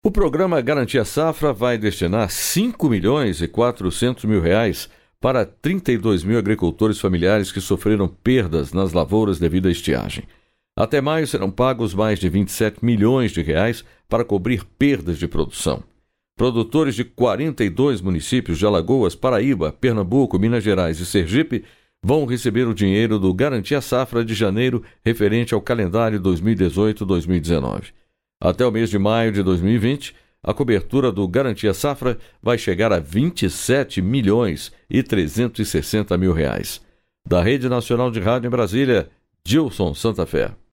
O programa Garantia Safra vai destinar 5 milhões e 400 mil reais para 32 mil agricultores familiares que sofreram perdas nas lavouras devido à estiagem. Até maio serão pagos mais de 27 milhões de reais para cobrir perdas de produção. Produtores de 42 municípios de Alagoas, Paraíba, Pernambuco, Minas Gerais e Sergipe vão receber o dinheiro do Garantia Safra de janeiro referente ao calendário 2018-2019. Até o mês de maio de 2020, a cobertura do Garantia Safra vai chegar a 27 milhões e 360 mil reais. Da Rede Nacional de Rádio em Brasília, Gilson Santa Fé.